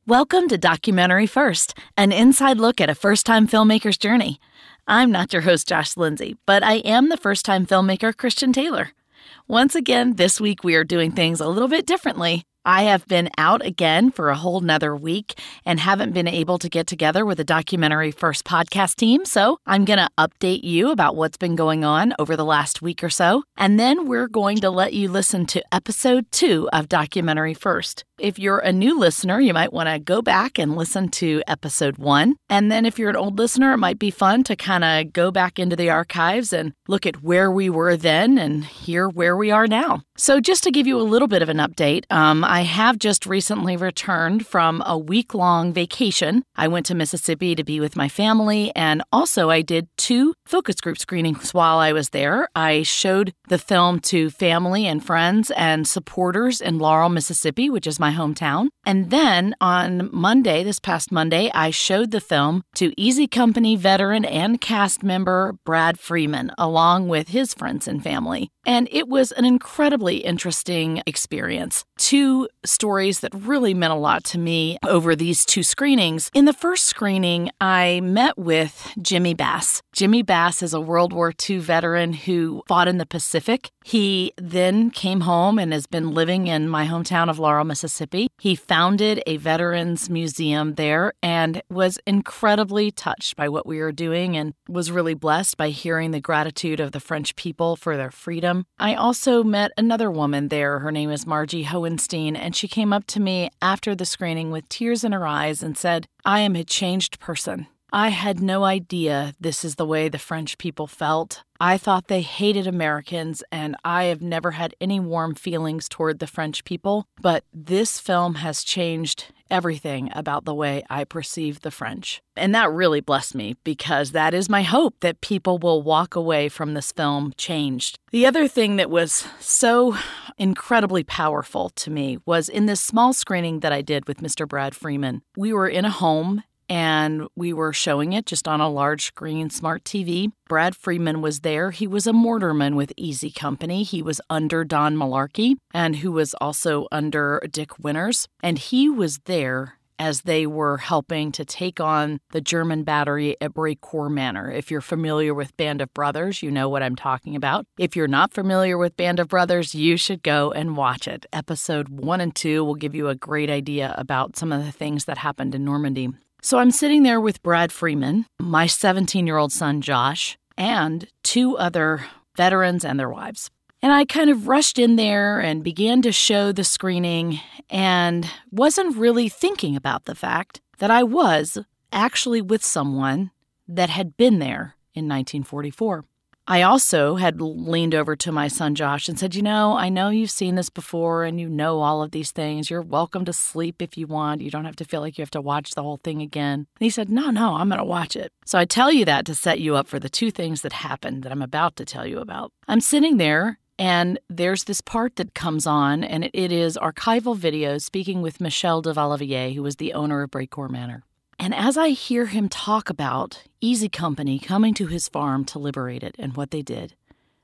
Welcome to Documentary First, an inside look at a first-time filmmaker's journey. I'm not your host, Josh Lindsay, but I am the first-time filmmaker, Christian Taylor. Once again, this week we are doing things a little bit differently. I have been out again for a whole nother week and haven't been able to get together with the Documentary First podcast team, so I'm going to update you about what's been going on over the last week or so, and then we're going to let you listen to episode 2 of Documentary First. If you're a new listener, you might want to go back and listen to episode 1. And then if you're an old listener, it might be fun to kind of go back into the archives and look at where we were then and hear where we are now. So just to give you a little bit of an update, I have just recently returned from a week-long vacation. I went to Mississippi to be with my family, and also I did 2 focus group screenings while I was there. I showed the film to family and friends and supporters in Laurel, Mississippi, which is my hometown. And then on Monday, this past Monday, I showed the film to Easy Company veteran and cast member Brad Freeman, along with his friends and family. And it was an incredibly interesting experience. 2 stories that really meant a lot to me over these 2 screenings. In the first screening, I met with Jimmy Bass. Jimmy Bass is a World War II veteran who fought in the Pacific. He then came home and has been living in my hometown of Laurel, Mississippi. He founded a veterans museum there and was incredibly touched by what we were doing and was really blessed by hearing the gratitude of the French people for their freedom. I also met another woman there. Her name is Margie Hohenstein, and she came up to me after the screening with tears in her eyes and said, "I am a changed person. I had no idea this is the way the French people felt. I thought they hated Americans, and I have never had any warm feelings toward the French people, but this film has changed everything about the way I perceive the French." And that really blessed me because that is my hope, that people will walk away from this film changed. The other thing that was so incredibly powerful to me was in this small screening that I did with Mr. Brad Freeman. We were in a home and we were showing it just on a large screen smart TV. Brad Freeman was there. He was a mortarman with Easy Company. He was under Don Malarkey, and who was also under Dick Winters. And he was there as they were helping to take on the German battery at Brecourt Manor. If you're familiar with Band of Brothers, you know what I'm talking about. If you're not familiar with Band of Brothers, you should go and watch it. Episode 1 and 2 will give you a great idea about some of the things that happened in Normandy. So I'm sitting there with Brad Freeman, my 17-year-old son, Josh, and 2 other veterans and their wives. And I kind of rushed in there and began to show the screening and wasn't really thinking about the fact that I was actually with someone that had been there in 1944. I also had leaned over to my son Josh and said, I know you've seen this before and you know all of these things. You're welcome to sleep if you want. You don't have to feel like you have to watch the whole thing again. And he said, no, I'm going to watch it. So I tell you that to set you up for the 2 things that happened that I'm about to tell you about. I'm sitting there and there's this part that comes on, and it is archival video speaking with Michel de Vallivier, who was the owner of Brecourt Manor. And as I hear him talk about Easy Company coming to his farm to liberate it and what they did,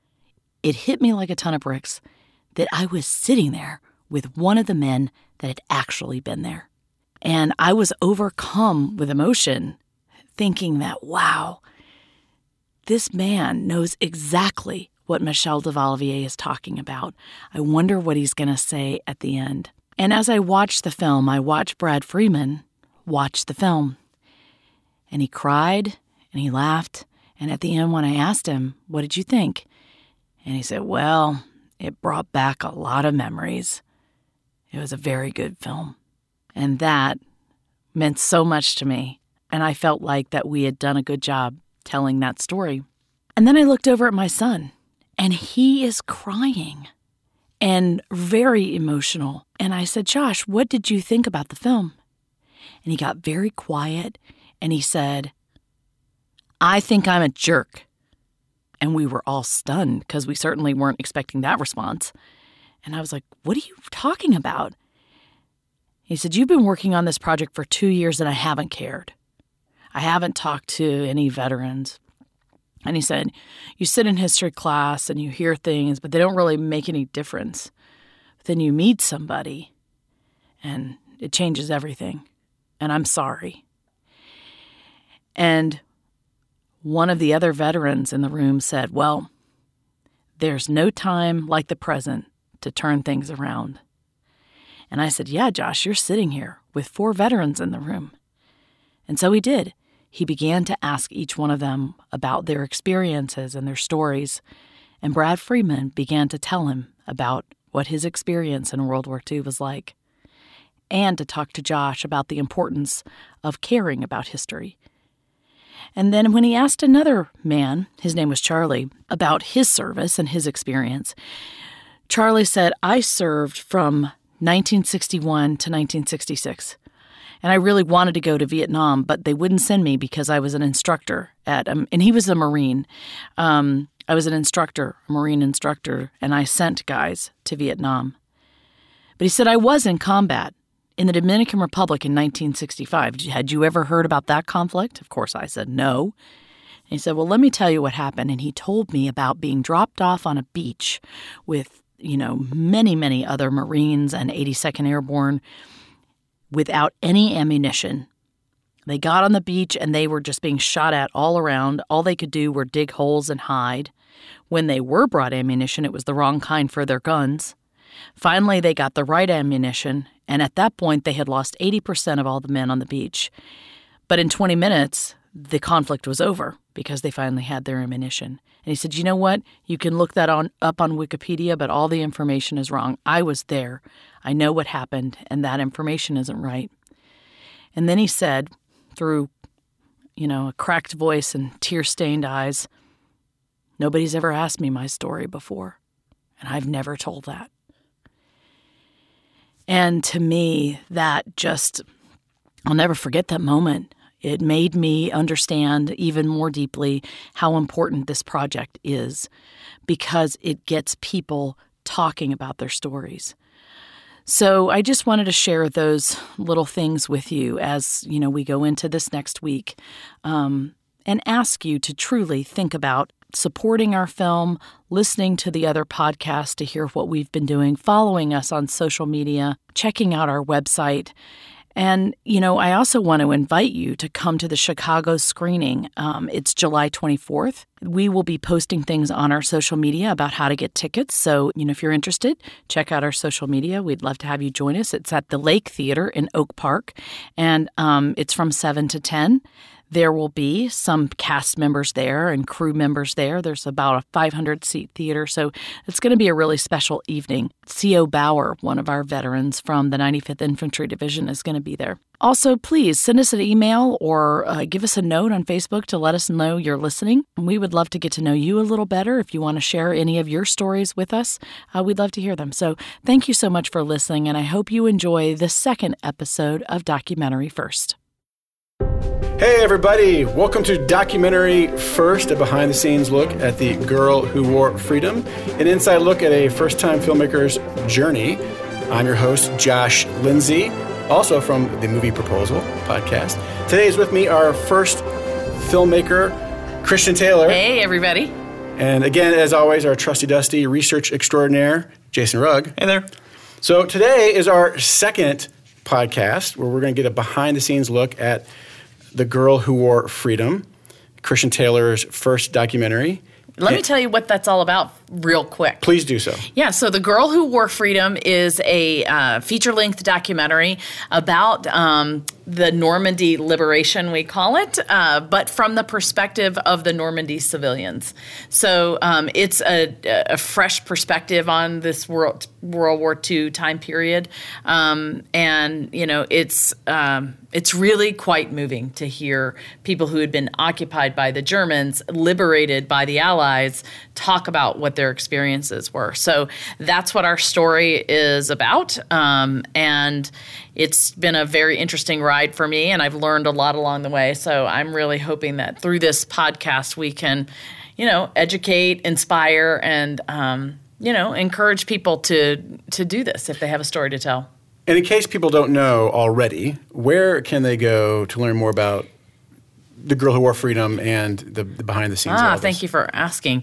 it hit me like a ton of bricks that I was sitting there with one of the men that had actually been there. And I was overcome with emotion, thinking that, wow, this man knows exactly what Michel de Vallivier is talking about. I wonder what he's going to say at the end. And as I watched the film, I watched Brad Freeman watch the film. And he cried and he laughed. And at the end, when I asked him, what did you think? And he said, well, it brought back a lot of memories. It was a very good film. And that meant so much to me. And I felt like that we had done a good job telling that story. And then I looked over at my son, and he is crying and very emotional. And I said, Josh, what did you think about the film? And he got very quiet, and he said, I think I'm a jerk. And we were all stunned because we certainly weren't expecting that response. And I was like, what are you talking about? He said, you've been working on this project for 2 years and I haven't cared. I haven't talked to any veterans. And he said, you sit in history class and you hear things, but they don't really make any difference. But then you meet somebody and it changes everything. and I'm sorry. And one of the other veterans in the room said, well, there's no time like the present to turn things around. And I said, yeah, Josh, you're sitting here with 4 veterans in the room. And so he did. He began to ask each one of them about their experiences and their stories. And Brad Freeman began to tell him about what his experience in World War II was like, and to talk to Josh about the importance of caring about history. And then when he asked another man, his name was Charlie, about his service and his experience, Charlie said, I served from 1961 to 1966. And I really wanted to go to Vietnam, but they wouldn't send me because I was an instructor and he was a Marine. I was an instructor, a Marine instructor, and I sent guys to Vietnam. But he said, I was in combat in the Dominican Republic in 1965. Had you ever heard about that conflict? Of course, I said no. And he said, well, let me tell you what happened. And he told me about being dropped off on a beach with, many, many other Marines and 82nd Airborne without any ammunition. They got on the beach and they were just being shot at all around. All they could do were dig holes and hide. When they were brought ammunition, it was the wrong kind for their guns. Finally, they got the right ammunition, and at that point, they had lost 80% of all the men on the beach. But in 20 minutes, the conflict was over because they finally had their ammunition. And he said, you know what? You can look that up on Wikipedia, but all the information is wrong. I was there. I know what happened, and that information isn't right. And then he said, through, a cracked voice and tear-stained eyes, nobody's ever asked me my story before, and I've never told that. And to me, that just, I'll never forget that moment. It made me understand even more deeply how important this project is because it gets people talking about their stories. So I just wanted to share those little things with you as, we go into this next week, and ask you to truly think about supporting our film, listening to the other podcasts to hear what we've been doing, following us on social media, checking out our website. And, I also want to invite you to come to the Chicago screening. It's July 24th. We will be posting things on our social media about how to get tickets. So, if you're interested, check out our social media. We'd love to have you join us. It's at the Lake Theater in Oak Park, and it's from 7 to 10. There will be some cast members there and crew members there. There's about a 500-seat theater, so it's going to be a really special evening. C.O. Bauer, one of our veterans from the 95th Infantry Division, is going to be there. Also, please send us an email or give us a note on Facebook to let us know you're listening. We would love to get to know you a little better. If you want to share any of your stories with us, we'd love to hear them. So thank you so much for listening, and I hope you enjoy the second episode of Documentary First. Hey everybody, welcome to Documentary First, a behind-the-scenes look at the girl who wore freedom, an inside look at a first-time filmmaker's journey. I'm your host, Josh Lindsay, also from the Movie Proposal podcast. Today is with me our first filmmaker, Christian Taylor. Hey everybody. And again, as always, our trusty-dusty research extraordinaire, Jason Rugg. Hey there. So today is our second podcast where we're going to get a behind-the-scenes look at The Girl Who Wore Freedom, Christian Taylor's first documentary. Let me tell you what that's all about real quick. Please do so. Yeah, so The Girl Who Wore Freedom is a feature-length documentary about the Normandy liberation, we call it, but from the perspective of the Normandy civilians. So it's a fresh perspective on this World War II time period, and it's really quite moving to hear people who had been occupied by the Germans, liberated by the Allies, talk about what their experiences were. So that's what our story is about, and it's been a very interesting ride for me, and I've learned a lot along the way. So I'm really hoping that through this podcast we can, educate, inspire, and encourage people to do this if they have a story to tell. And in case people don't know already, where can they go to learn more about The Girl Who Wore Freedom and the behind the scenes. Thank you for asking.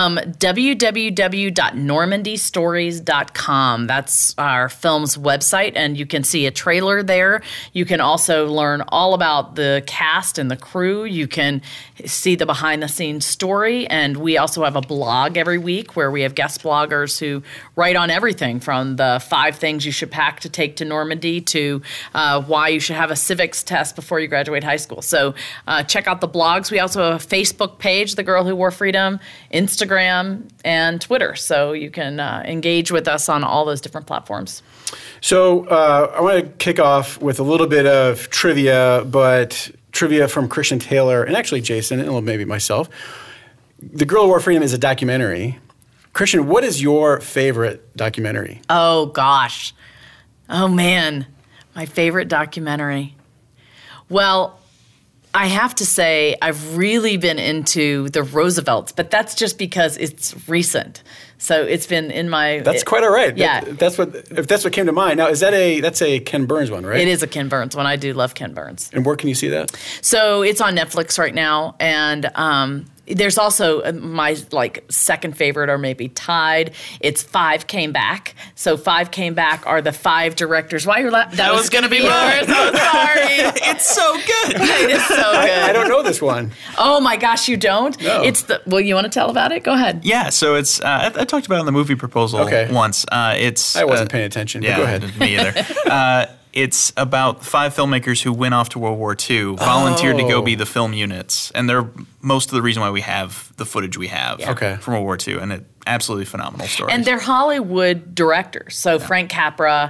www.normandystories.com. That's our film's website, and you can see a trailer there. You can also learn all about the cast and the crew. You can see the behind the scenes story, and we also have a blog every week where we have guest bloggers who write on everything from the 5 things you should pack to take to Normandy to why you should have a civics test before you graduate high school. So check out the blogs. We also have a Facebook page, The Girl Who Wore Freedom, Instagram, and Twitter. So you can engage with us on all those different platforms. So I want to kick off with a little bit of trivia, but trivia from Christian Taylor and actually Jason and maybe myself. The Girl Who Wore Freedom is a documentary. Christian, what is your favorite documentary? Oh, gosh. Oh, man. My favorite documentary. Well, I have to say I've really been into the Roosevelts, but that's just because it's recent. So it's been in my... That's quite all right. Yeah. If that's what came to mind. Now, that's a Ken Burns one, right? It is a Ken Burns one. I do love Ken Burns. And where can you see that? So it's on Netflix right now, and there's also my second favorite, or maybe tied. It's 5 Came Back. So 5 Came Back are the 5 directors. Why you're laughing? That was going to be yours. So sorry. It's so good. It is so good. I don't know this one. Oh my gosh, you don't? No. Well, you want to tell about it? Go ahead. Yeah, so it's I talked about it in the movie proposal once. I wasn't paying attention, but go ahead. Me either. It's about 5 filmmakers who went off to World War II, volunteered to go be the film units, and they're most of the reason why we have the footage we have from World War II, and it absolutely phenomenal story. And they're Hollywood directors. So Frank Capra,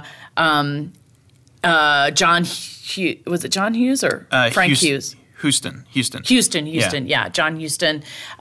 John Hughes, was it John Hughes or Frank Hughes? Houston. Yeah, John Huston.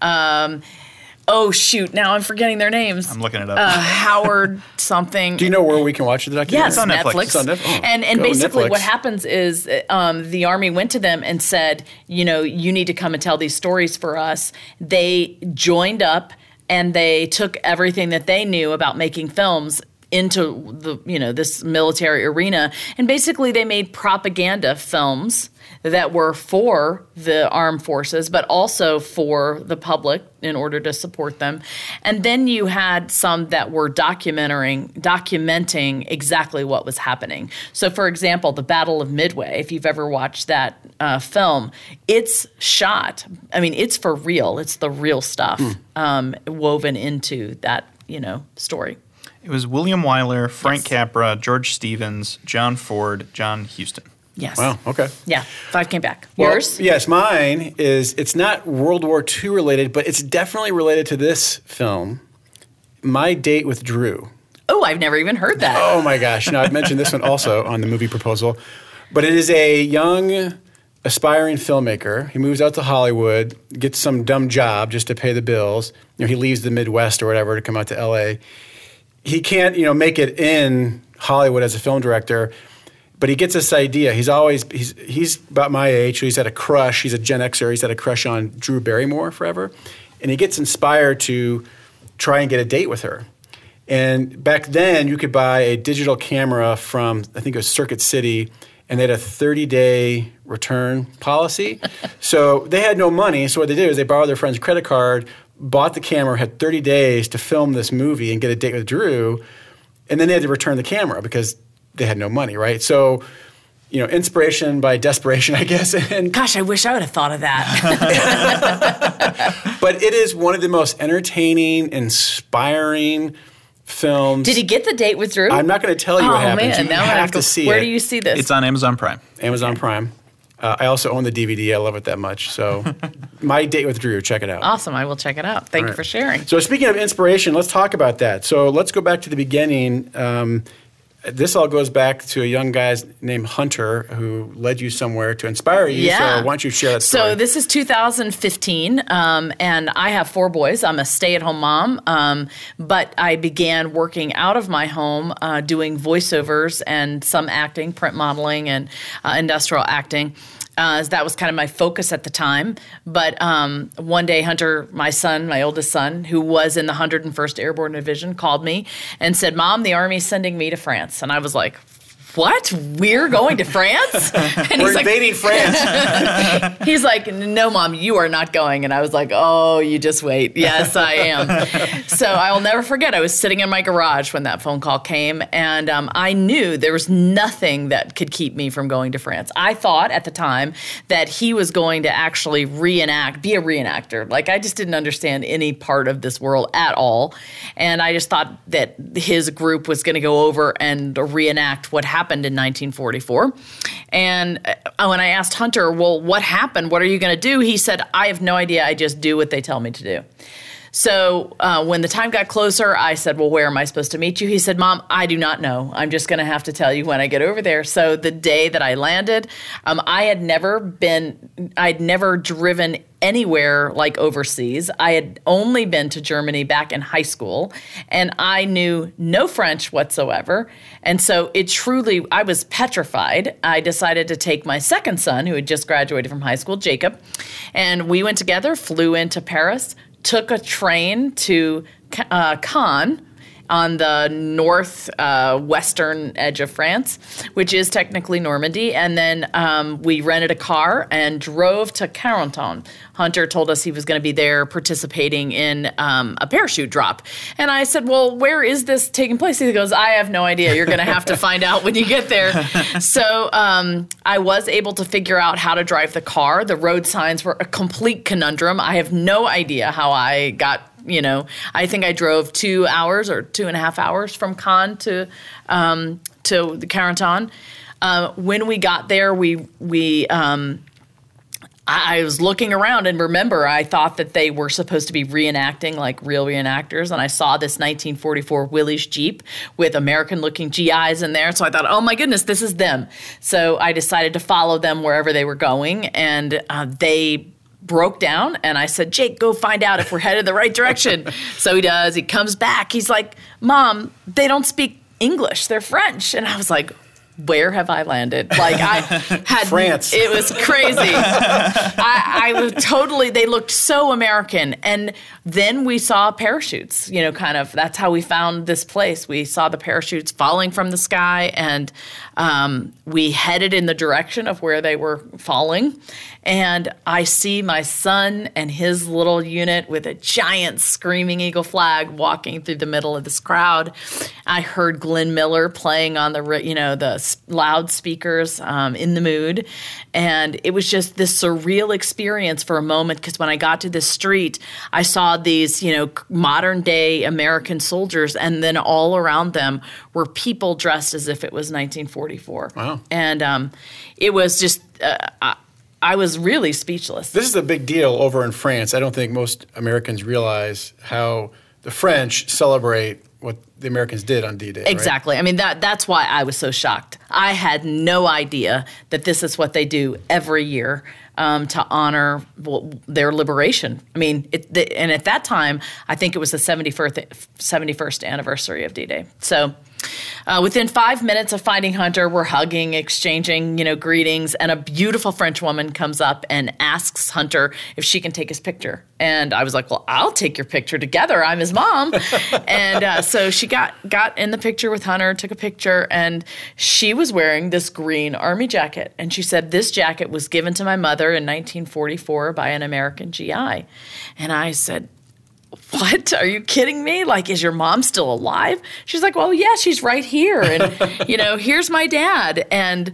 Oh, shoot. Now I'm forgetting their names. I'm looking it up. Howard something. Do you know where we can watch the documentary? Yes, it's on Netflix. Netflix. It's on Netflix. And basically Netflix. what happens is the Army went to them and said, you need to come and tell these stories for us. They joined up and they took everything that they knew about making films into this military arena. And basically they made propaganda films that were for the armed forces, but also for the public in order to support them. And then you had some that were documenting exactly what was happening. So, for example, the Battle of Midway, if you've ever watched that film, it's shot. I mean, it's for real. It's the real stuff woven into that, story. It was William Wyler, Frank Capra, George Stevens, John Ford, John Huston. Yes. Wow, okay. Yeah, 5 Came Back. Well, Yours? Yes, mine is, it's not World War II related, but it's definitely related to this film, My Date with Drew. Oh, I've never even heard that. Oh my gosh. Now, I've mentioned this one also on the movie proposal, but it is a young, aspiring filmmaker. He moves out to Hollywood, gets some dumb job just to pay the bills. He leaves the Midwest or whatever to come out to L.A. He can't, make it in Hollywood as a film director. But he gets this idea. He's about my age, so he's had a crush. He's a Gen Xer. He's had a crush on Drew Barrymore forever. And he gets inspired to try and get a date with her. And back then, you could buy a digital camera from, I think it was Circuit City, and they had a 30-day return policy. So they had no money. So what they did is they borrowed their friend's credit card, bought the camera, had 30 days to film this movie and get a date with Drew. And then they had to return the camera because they had no money, right? So, inspiration by desperation, I guess. And gosh, I wish I would have thought of that. But it is one of the most entertaining, inspiring films. Did he get the date with Drew? I'm not going to tell you what happens. Man, you have to see Where it. do you see this? It's on Amazon Prime. Amazon Prime. I also own the DVD. I love it that much. So, My Date with Drew. Check it out. Awesome. I will check it out. Thank you for sharing. So, speaking of inspiration, let's talk about that. So, let's go back to the beginning. This all goes back to a young guy named Hunter who led you somewhere to inspire you. Yeah. So why don't you share that story? So this is 2015, and I have 4 boys. I'm a stay-at-home mom, but I began working out of my home doing voiceovers and some acting, print modeling, and industrial acting. That was kind of my focus at the time. But one day, Hunter, my son, my oldest son, who was in the 101st Airborne Division, called me and said, "Mom, the Army's sending me to France." And I was like, what? We're going to France? And We're invading France. He's like, no, Mom, you are not going. And I was like, oh, you just wait. Yes, I am. So I will never forget. I was sitting in my garage when that phone call came, and I knew there was nothing that could keep me from going to France. I thought at the time that he was going to actually be a reenactor. Like, I just didn't understand any part of this world at all. And I just thought that his group was going to go over and reenact what happened in 1944. And when I asked Hunter, well, what happened? What are you going to do? He said, I have no idea. I just do what they tell me to do. So when the time got closer, I said, well, where am I supposed to meet you? He said, Mom, I do not know. I'm just going to have to tell you when I get over there. So the day that I landed, I'd never driven anywhere like overseas. I had only been to Germany back in high school, and I knew no French whatsoever. And so I was petrified. I decided to take my second son, who had just graduated from high school, Jacob, and we went together, flew into Paris, took a train to Caen on the northwestern edge of France, which is technically Normandy. And then we rented a car and drove to Carentan. Hunter told us he was going to be there participating in a parachute drop. And I said, well, where is this taking place? He goes, I have no idea. You're going to have to find out when you get there. So I was able to figure out how to drive the car. The road signs were a complete conundrum. I have no idea how I got, I think I drove 2 hours or 2.5 hours from Caen to the Carentan. When we got there, I was looking around, and remember, I thought that they were supposed to be reenacting like real reenactors, and I saw this 1944 Willys Jeep with American-looking GIs in there, so I thought, oh my goodness, this is them. So I decided to follow them wherever they were going, and they broke down, and I said, Jake, go find out if we're headed the right direction. So he does. He comes back. He's like, Mom, they don't speak English. They're French. And I was like, where have I landed? Like, I had France. It was crazy. I was totally. They looked so American, and then we saw parachutes. Kind of. That's how we found this place. We saw the parachutes falling from the sky, and we headed in the direction of where they were falling. And I see my son and his little unit with a giant Screaming Eagle flag walking through the middle of this crowd. I heard Glenn Miller playing on the loudspeakers in the mood. And it was just this surreal experience for a moment, because when I got to this street, I saw these, modern day American soldiers, and then all around them were people dressed as if it was 1944. Wow. And it was just I was really speechless. This is a big deal over in France. I don't think most Americans realize how the French celebrate what the Americans did on D-Day. Exactly. Right? I mean, that's why I was so shocked. I had no idea that this is what they do every year to honor their liberation. I mean, and at that time, I think it was the 71st anniversary of D-Day. So within 5 minutes of finding Hunter, we're hugging, exchanging, greetings, and a beautiful French woman comes up and asks Hunter if she can take his picture. And I was like, well, I'll take your picture together. I'm his mom. And so she got in the picture with Hunter, took a picture, and she was wearing this green army jacket. And she said, this jacket was given to my mother in 1944 by an American GI. And I said, what? Are you kidding me? Like, is your mom still alive? She's like, well, yeah, she's right here. And, here's my dad. And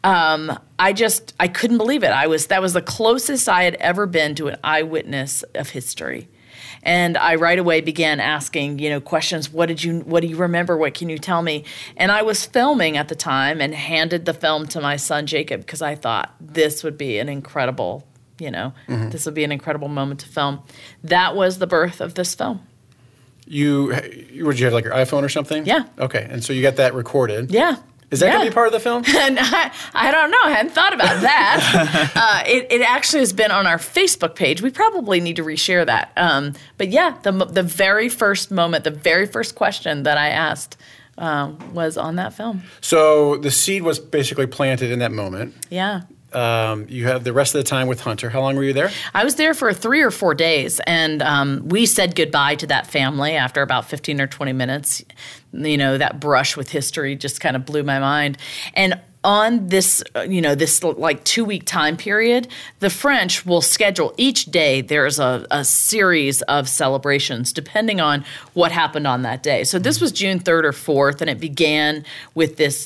I couldn't believe it. That was the closest I had ever been to an eyewitness of history. And I right away began asking, questions. What do you remember? What can you tell me? And I was filming at the time and handed the film to my son, Jacob, because I thought this would be an incredible this would be an incredible moment to film. That was the birth of this film. Would you have like your iPhone or something? Yeah. Okay, and so you got that recorded. Yeah. Is that going to be part of the film? And I don't know. I hadn't thought about that. It actually has been on our Facebook page. We probably need to reshare that. But yeah, the very first moment, the very first question that I asked was on that film. So the seed was basically planted in that moment. Yeah. you have the rest of the time with Hunter. How long were you there? I was there for 3 or 4 days, and we said goodbye to that family after about 15 or 20 minutes. You know, that brush with history just kind of blew my mind. And on this, this like 2-week time period, the French will schedule each day. There's a series of celebrations depending on what happened on that day. So this was June 3rd or 4th, and it began with this,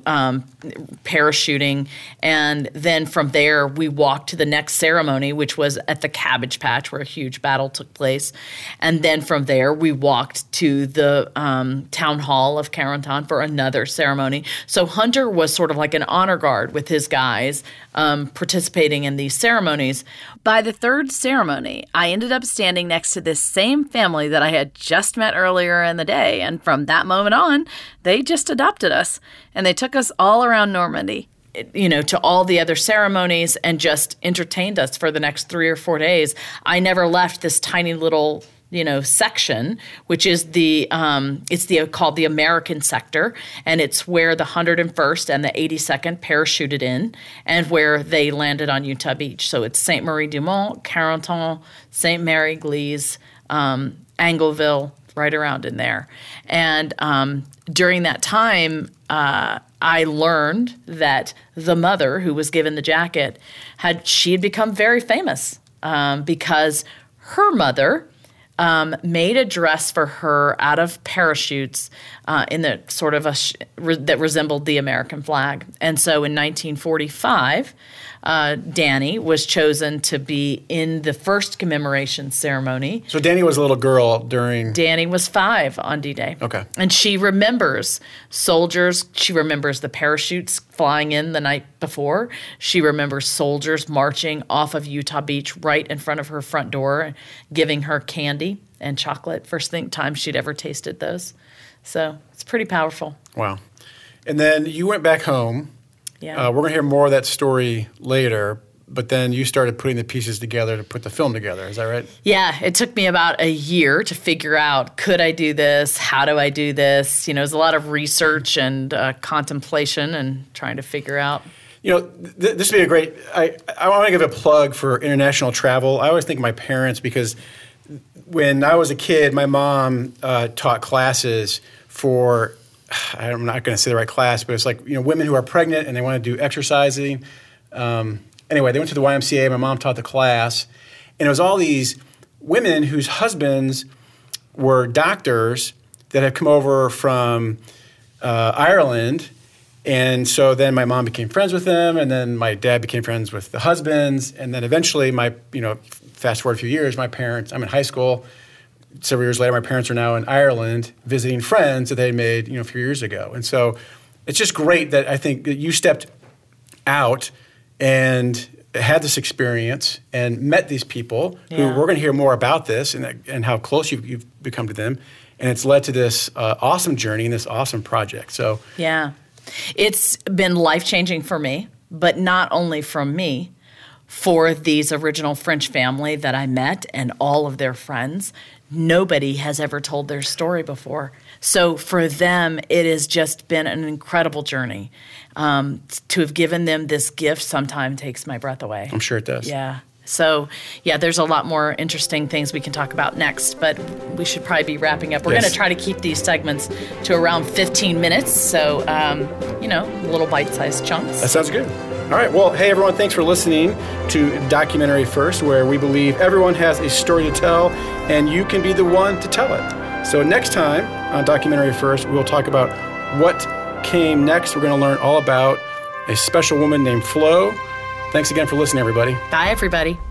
parachuting. And then from there, we walked to the next ceremony, which was at the Cabbage Patch, where a huge battle took place. And then from there, we walked to the town hall of Carentan for another ceremony. So Hunter was sort of like an honor guard with his guys participating in these ceremonies. By the third ceremony, I ended up standing next to this same family that I had just met earlier in the day. And from that moment on, they just adopted us. And they took us all around Normandy, to all the other ceremonies and just entertained us for the next 3 or 4 days. I never left this tiny little section, which is called the American sector, and it's where the 101st and the 82nd parachuted in, and where they landed on Utah Beach. So it's Sainte Marie du Mont, Carentan, Sainte Mary, Gliese, Angleville, right around in there. And during that time, I learned that the mother who was given the jacket had become very famous because her mother made a dress for her out of parachutes in the sort of that resembled the American flag. And so in 1945, Danny was chosen to be in the first commemoration ceremony. So Danny was a little girl during... Danny was 5 on D-Day. Okay. And she remembers soldiers. She remembers the parachutes flying in the night before. She remembers soldiers marching off of Utah Beach right in front of her front door, giving her candy and chocolate. First time she'd ever tasted those. So it's pretty powerful. Wow. And then you went back home. Yeah. We're going to hear more of that story later, but then you started putting the pieces together to put the film together. Is that right? Yeah. It took me about a year to figure out, could I do this? How do I do this? It was a lot of research and contemplation and trying to figure out. This would be a great – I want to give a plug for international travel. I always think of my parents because when I was a kid, my mom taught classes for – I'm not going to say the right class, but it's like, women who are pregnant and they want to do exercising. Anyway, they went to the YMCA. My mom taught the class. And it was all these women whose husbands were doctors that had come over from Ireland. And so then my mom became friends with them, and then my dad became friends with the husbands. And then eventually fast forward a few years, my parents, I'm in high school. Several years later, my parents are now in Ireland visiting friends that they made, a few years ago. And so it's just great that I think that you stepped out and had this experience and met these people who we're going to hear more about this and how close you've become to them. And it's led to this awesome journey and this awesome project. So yeah, it's been life-changing for me, but not only from me, for these original French family that I met and all of their friends. Nobody has ever told their story before. So for them, it has just been an incredible journey. To have given them this gift sometimes takes my breath away. I'm sure it does. Yeah. So, there's a lot more interesting things we can talk about next, but we should probably be wrapping up. We're going to try to keep these segments to around 15 minutes, so, little bite-sized chunks. That sounds good. All right. Well, hey, everyone, thanks for listening to Documentary First, where we believe everyone has a story to tell, and you can be the one to tell it. So next time on Documentary First, we'll talk about what came next. We're going to learn all about a special woman named Flo. Thanks again for listening, everybody. Bye, everybody.